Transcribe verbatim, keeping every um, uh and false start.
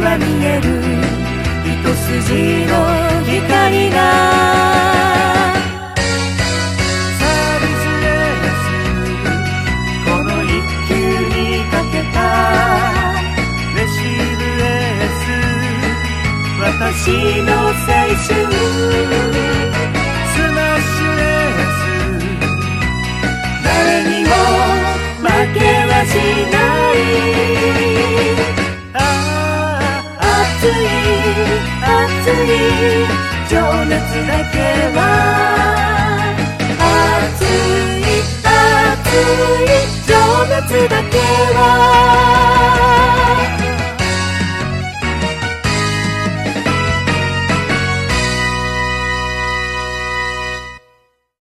は見える一筋の光がサービスエースこの一球にかけたレシーブエース私の青春スマッシュエース誰にも負けはしない熱い熱い情熱だけは熱い熱い情熱だけ